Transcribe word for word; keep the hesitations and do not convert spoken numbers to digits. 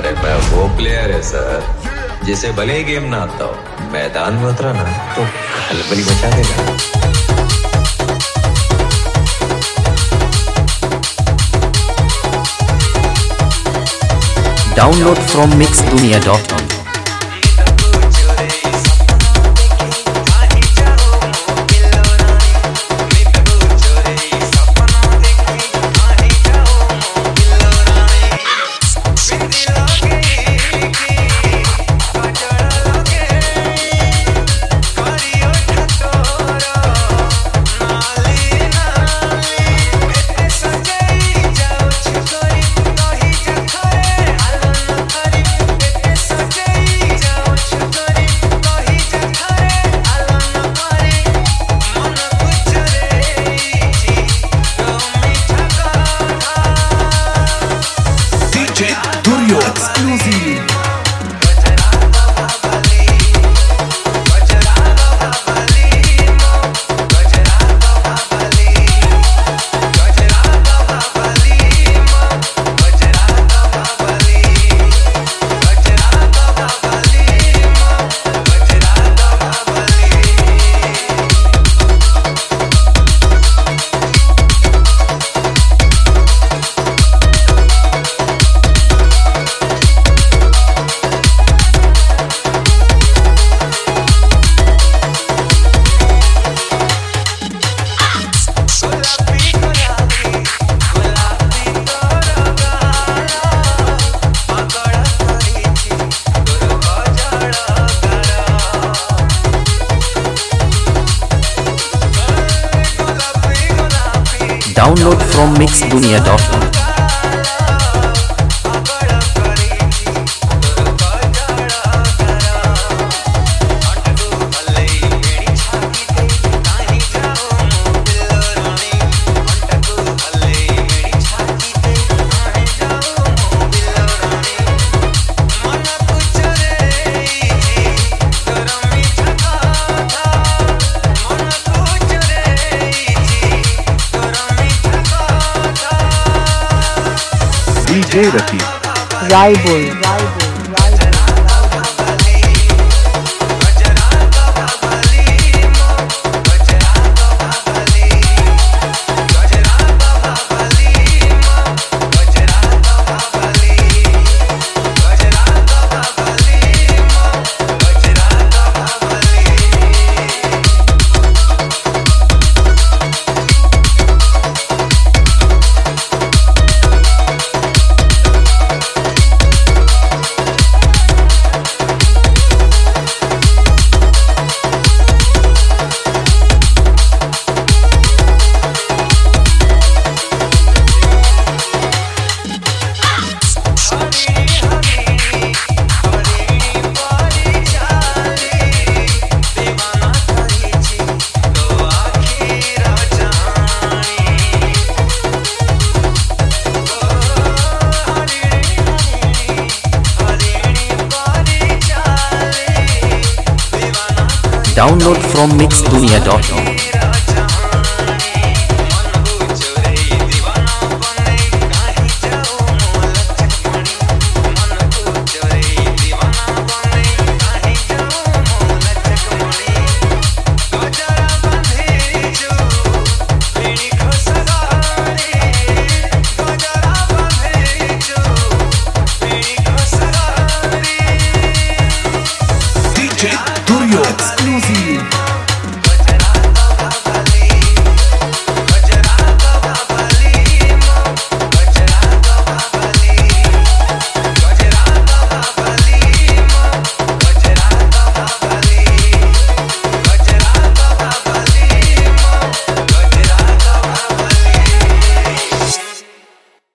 अरे मैं वो प्लेयर है सर जिसे भले ही गेम ना आता हो, मैदान में उतरा ना तो खलबली मचा देगा। Download from mix dunia dot com. Download from mix dunia dot com. D J Rafi Raibul Download from mix dunia dot com. D J Durio exclusive.